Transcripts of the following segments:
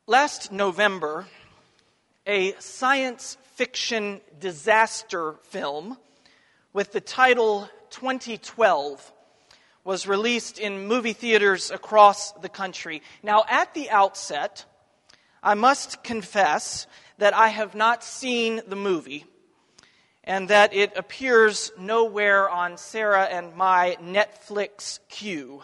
Last November, a science fiction disaster film with the title 2012 was released in movie theaters across the country. Now, at the outset, I must confess that I have not seen the movie and that it appears nowhere on Sarah and my Netflix queue.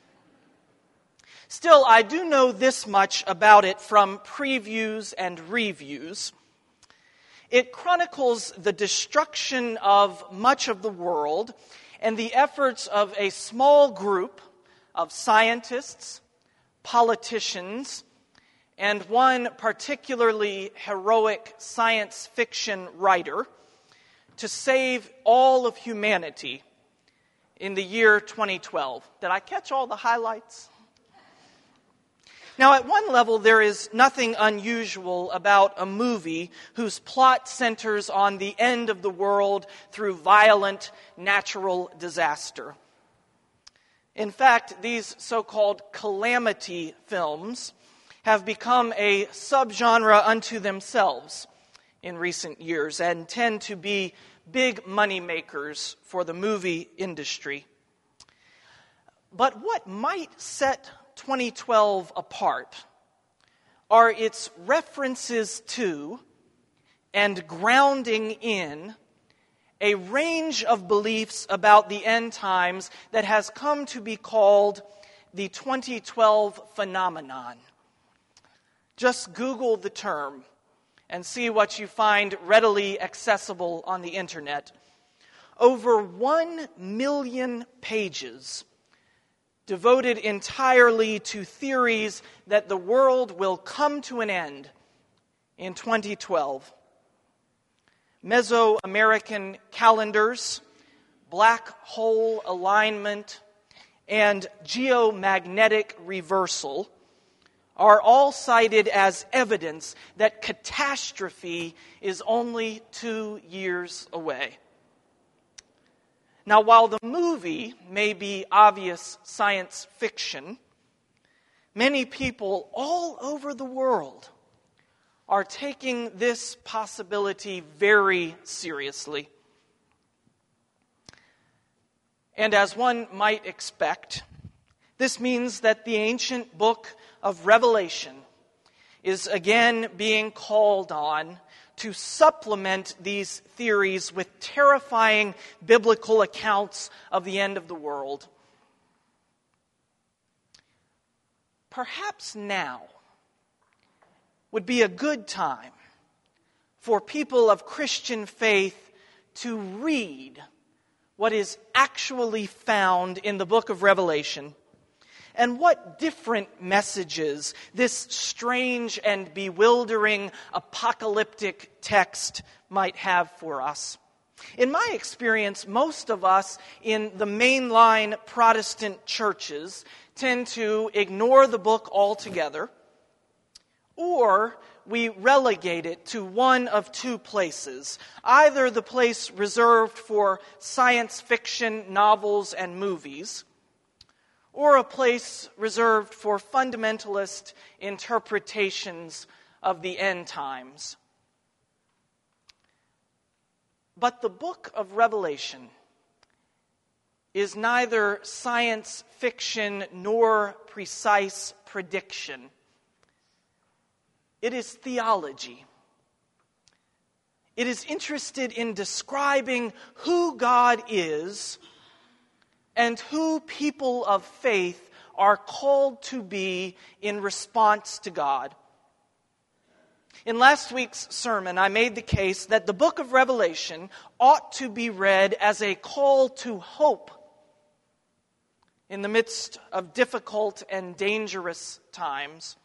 Still, I do know this much about it from previews and reviews. It chronicles the destruction of much of the world and the efforts of a small group of scientists, politicians, and one particularly heroic science fiction writer to save all of humanity in the year 2012. Did I catch all the highlights? Now, at one level, there is nothing unusual about a movie whose plot centers on the end of the world through violent natural disaster. In fact, these so-called calamity films have become a subgenre unto themselves in recent years and tend to be big money makers for the movie industry. But what might set 2012 apart are its references to and grounding in a range of beliefs about the end times that has come to be called the 2012 phenomenon. Just Google the term and see what you find readily accessible on the internet. Over 1 million pages devoted entirely to theories that the world will come to an end in 2012. Mesoamerican calendars, black hole alignment, and geomagnetic reversal are all cited as evidence that catastrophe is only 2 years away. Now, while the movie may be obvious science fiction, many people all over the world are taking this possibility very seriously. And as one might expect, this means that the ancient book of Revelation is again being called on to supplement these theories with terrifying biblical accounts of the end of the world. Perhaps now would be a good time for people of Christian faith to read what is actually found in the book of Revelation and what different messages this strange and bewildering apocalyptic text might have for us. In my experience, most of us in the mainline Protestant churches tend to ignore the book altogether, or we relegate it to one of two places, either the place reserved for science fiction novels and movies, or a place reserved for fundamentalist interpretations of the end times. But the book of Revelation is neither science fiction nor precise prediction. It is theology. It is interested in describing who God is and who people of faith are called to be in response to God. In last week's sermon, I made the case that the book of Revelation ought to be read as a call to hope in the midst of difficult and dangerous times.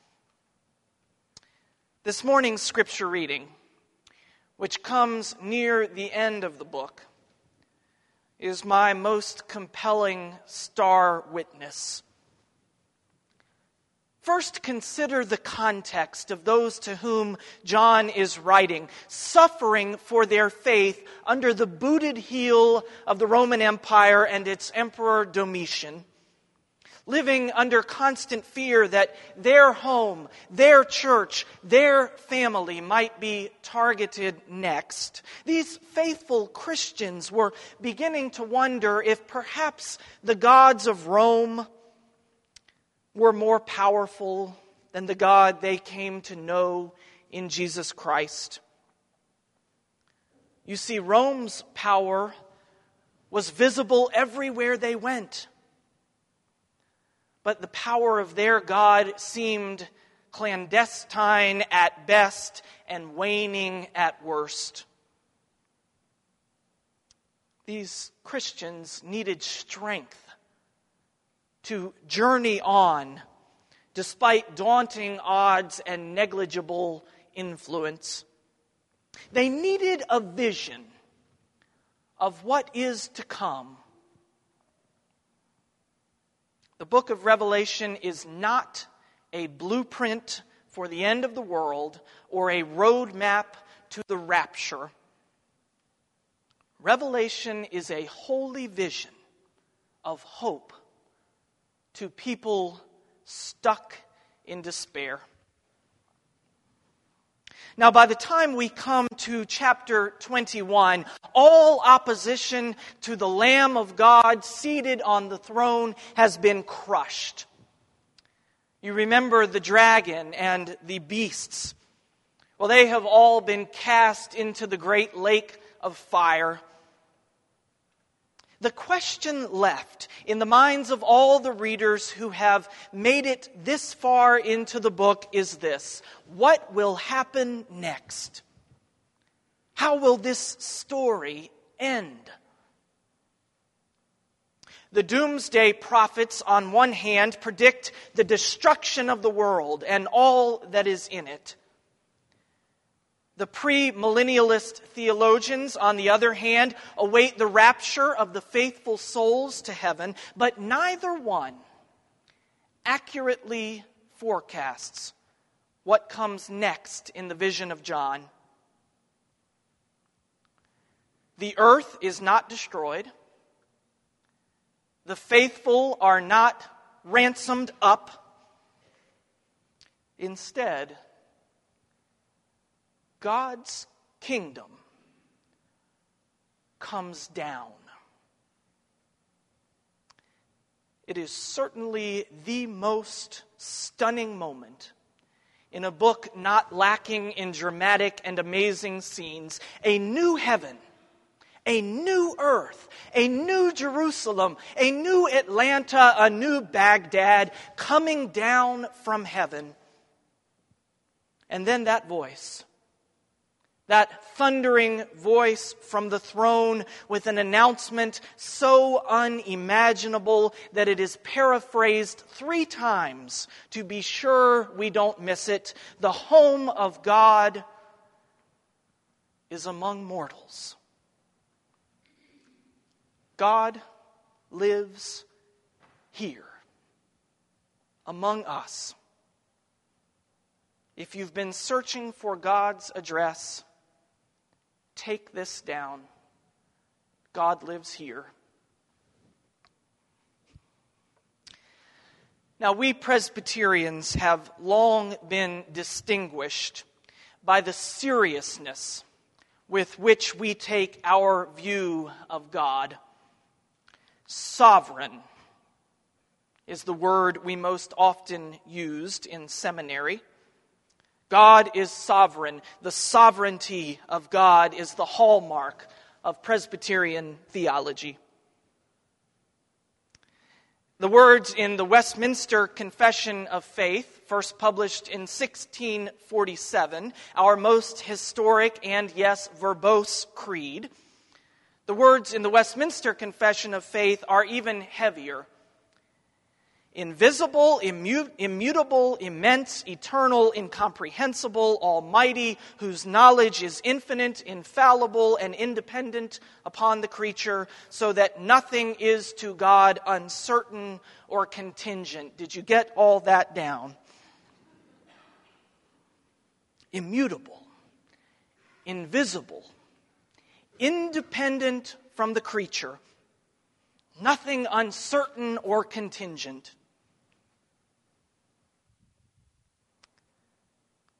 This morning's scripture reading, which comes near the end of the book, is my most compelling star witness. First, consider the context of those to whom John is writing, suffering for their faith under the booted heel of the Roman Empire and its Emperor Domitian. living under constant fear that their home, their church, their family might be targeted next. These faithful Christians were beginning to wonder if perhaps the gods of Rome were more powerful than the God they came to know in Jesus Christ. You see, Rome's power was visible everywhere they went. But the power of their God seemed clandestine at best and waning at worst. These Christians needed strength to journey on despite daunting odds and negligible influence. They needed a vision of what is to come. The book of Revelation is not a blueprint for the end of the world or a roadmap to the rapture. Revelation is a holy vision of hope to people stuck in despair. Now, by the time we come to chapter 21, all opposition to the Lamb of God seated on the throne has been crushed. You remember the dragon and the beasts. Well, they have all been cast into the great lake of fire. The question left in the minds of all the readers who have made it this far into the book is this: what will happen next? How will this story end? The doomsday prophets, on one hand, predict the destruction of the world and all that is in it. The premillennialist theologians, on the other hand, await the rapture of the faithful souls to heaven, but neither one accurately forecasts what comes next in the vision of John. The earth is not destroyed. The faithful are not ransomed up. Instead, God's kingdom comes down. It is certainly the most stunning moment in a book not lacking in dramatic and amazing scenes. A new heaven, a new earth, a new Jerusalem, a new Atlanta, a new Baghdad coming down from heaven. And then that voice, that thundering voice from the throne with an announcement so unimaginable that it is paraphrased 3 times to be sure we don't miss it. The home of God is among mortals. God lives here among us. If you've been searching for God's address, take this down. God lives here. Now, we Presbyterians have long been distinguished by the seriousness with which we take our view of God. Sovereign is the word we most often used in seminary. God is sovereign. The sovereignty of God is the hallmark of Presbyterian theology. The words in the Westminster Confession of Faith, first published in 1647, our most historic and, yes, verbose creed, the words in the Westminster Confession of Faith are even heavier. Invisible, immutable, immense, eternal, incomprehensible, almighty, whose knowledge is infinite, infallible, and independent upon the creature, so that nothing is to God uncertain or contingent. Did you get all that down? Immutable, invisible, independent from the creature, nothing uncertain or contingent.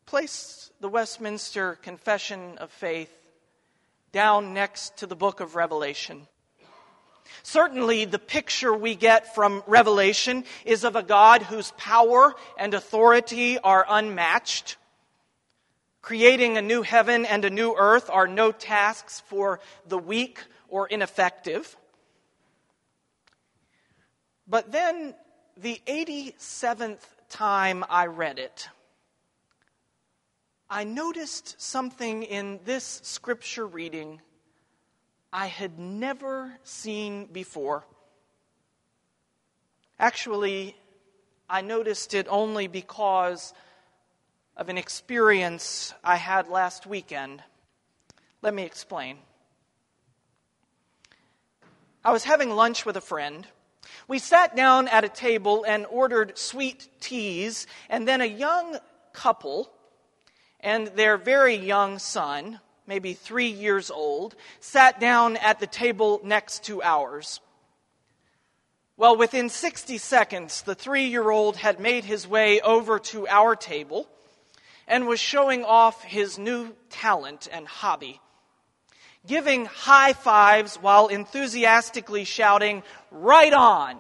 place the Westminster Confession of Faith down next to the book of Revelation. Certainly, the picture we get from Revelation is of a God whose power and authority are unmatched. Creating a new heaven and a new earth are no tasks for the weak or ineffective. But then, the 87th time I read it, I noticed something in this scripture reading I had never seen before. Actually, I noticed it only because of an experience I had last weekend. Let me explain. I was having lunch with a friend. We sat down at a table and ordered sweet teas, and then a young couple and their very young son, maybe 3 years old, sat down at the table next to ours. Well, within 60 seconds, the 3-year-old had made his way over to our table and was showing off his new talent and hobby, giving high fives while enthusiastically shouting, "Right on!"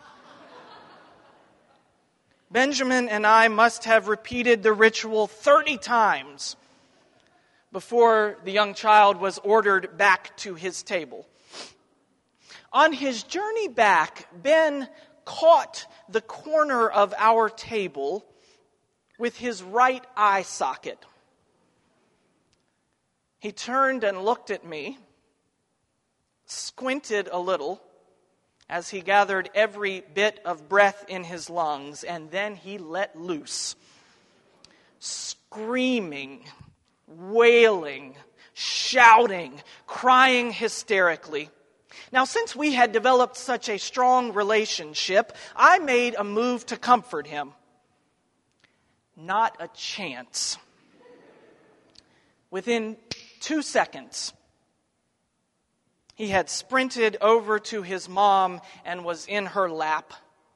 Benjamin and I must have repeated the ritual 30 times before the young child was ordered back to his table. On his journey back, Ben caught the corner of our table with his right eye socket. He turned and looked at me, squinted a little as he gathered every bit of breath in his lungs, and then he let loose, screaming, wailing, shouting, crying hysterically. Now, since we had developed such a strong relationship, I made a move to comfort him. Not a chance. Within 2 seconds, he had sprinted over to his mom and was in her lap.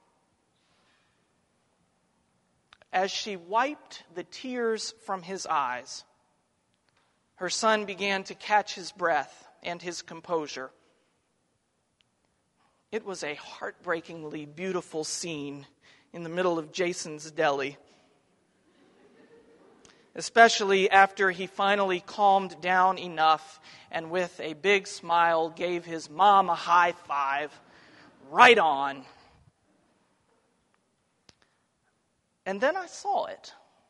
As she wiped the tears from his eyes, her son began to catch his breath and his composure. It was a heartbreakingly beautiful scene in the middle of Jason's Deli, especially after he finally calmed down enough and with a big smile gave his mom a high five. Right on. And then I saw it.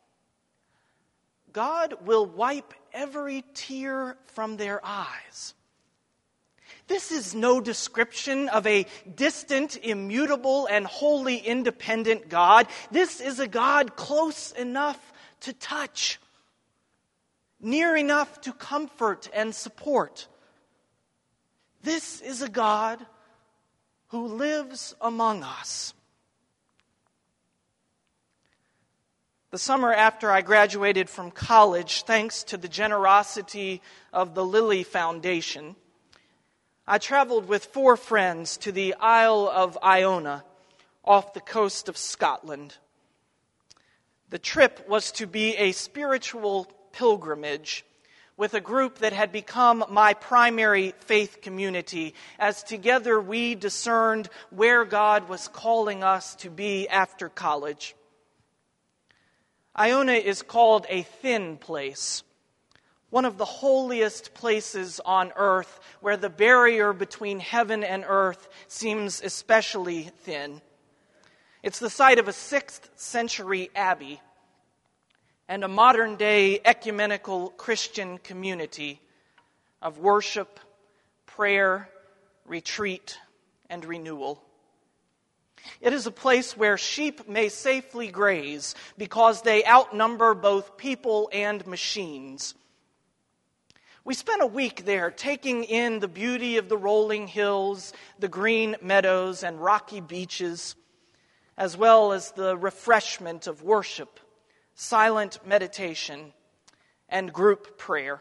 God will wipe every tear from their eyes. This is no description of a distant, immutable, and wholly independent God. This is a God close enough to touch, near enough to comfort and support. This is a God who lives among us. The summer after I graduated from college, thanks to the generosity of the Lilly Foundation, I traveled with 4 friends to the Isle of Iona off the coast of Scotland. The trip was to be a spiritual pilgrimage with a group that had become my primary faith community, as together we discerned where God was calling us to be after college. Iona is called a thin place, one of the holiest places on earth where the barrier between heaven and earth seems especially thin. It's the site of a 6th century abbey and a modern-day ecumenical Christian community of worship, prayer, retreat, and renewal. It is a place where sheep may safely graze because they outnumber both people and machines. We spent a week there taking in the beauty of the rolling hills, the green meadows, and rocky beaches, as well as the refreshment of worship, silent meditation, and group prayer.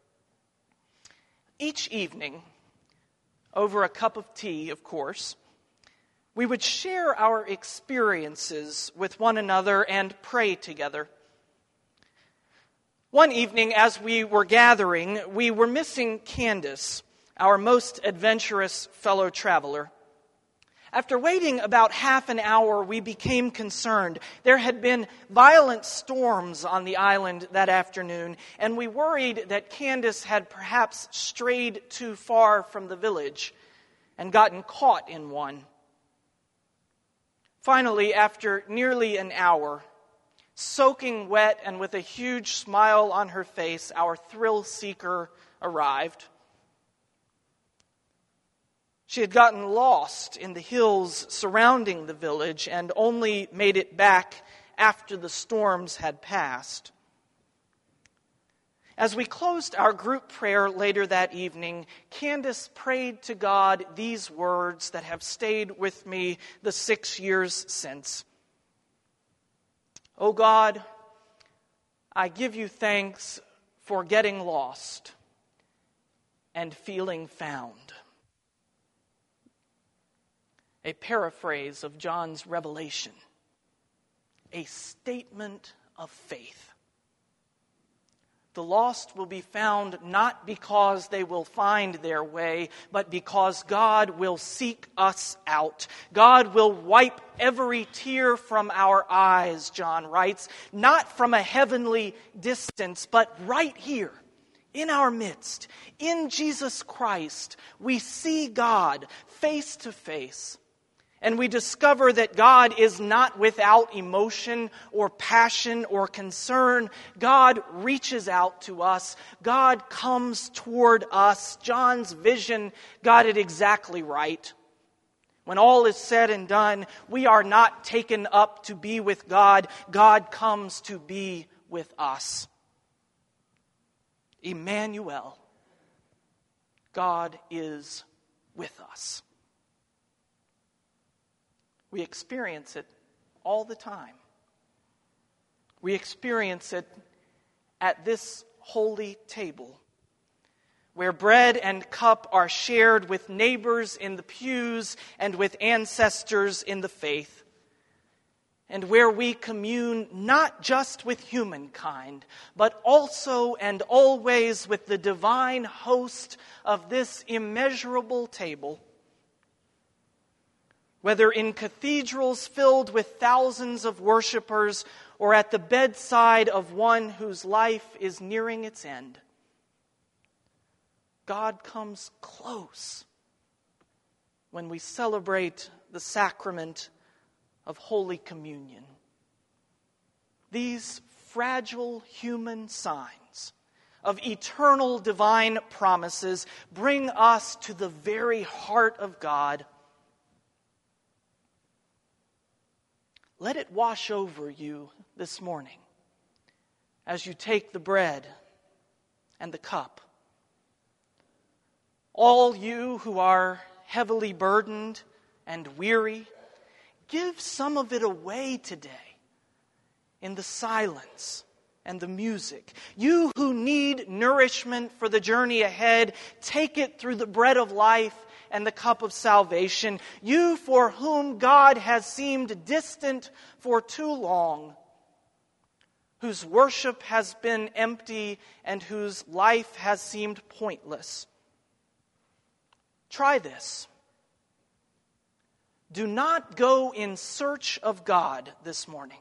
Each evening, over a cup of tea, of course, we would share our experiences with one another and pray together. One evening, as we were gathering, we were missing Candace, our most adventurous fellow traveler. After waiting about half an hour, we became concerned. There had been violent storms on the island that afternoon, and we worried that Candace had perhaps strayed too far from the village and gotten caught in one. Finally, after nearly an hour, soaking wet and with a huge smile on her face, our thrill seeker arrived. She had gotten lost in the hills surrounding the village and only made it back after the storms had passed. As we closed our group prayer later that evening, Candace prayed to God these words that have stayed with me the 6 years since. "O God, I give you thanks for getting lost and feeling found." A paraphrase of John's revelation, a statement of faith. The lost will be found not because they will find their way, but because God will seek us out. God will wipe every tear from our eyes, John writes, not from a heavenly distance, but right here, in our midst. In Jesus Christ, we see God face to face. And we discover that God is not without emotion or passion or concern. God reaches out to us. God comes toward us. John's vision got it exactly right. When all is said and done, we are not taken up to be with God. God comes to be with us. Emmanuel, God is with us. We experience it all the time. We experience it at this holy table, where bread and cup are shared with neighbors in the pews and with ancestors in the faith, and where we commune not just with humankind, but also and always with the divine host of this immeasurable table. Whether in cathedrals filled with thousands of worshipers or at the bedside of one whose life is nearing its end, God comes close when we celebrate the sacrament of Holy Communion. These fragile human signs of eternal divine promises bring us to the very heart of God. Let it wash over you this morning as you take the bread and the cup. All you who are heavily burdened and weary, give some of it away today in the silence and the music. You who need nourishment for the journey ahead, take it through the bread of life and the cup of salvation. You for whom God has seemed distant for too long, whose worship has been empty and whose life has seemed pointless. Try this. Do not go in search of God this morning.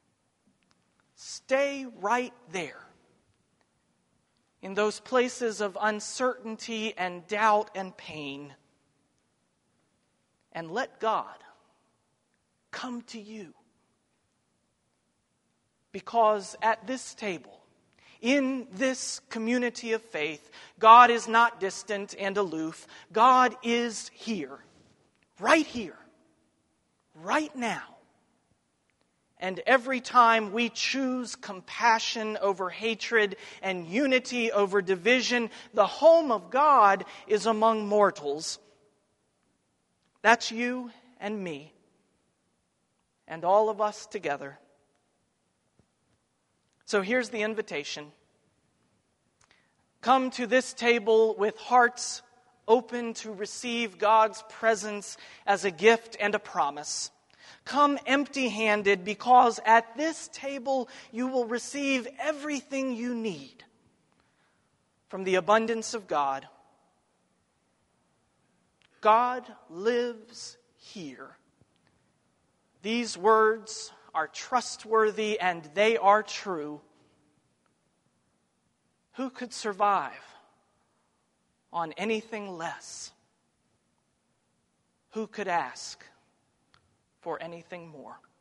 Stay right there, in those places of uncertainty and doubt and pain, and let God come to you. Because at this table, in this community of faith, God is not distant and aloof. God is here, right now. And every time we choose compassion over hatred and unity over division, the home of God is among mortals. That's you and me, and all of us together. So here's the invitation. Come to this table with hearts open to receive God's presence as a gift and a promise. Come empty-handed, because at this table you will receive everything you need from the abundance of God. God lives here. These words are trustworthy and they are true. Who could survive on anything less? Who could ask for anything more?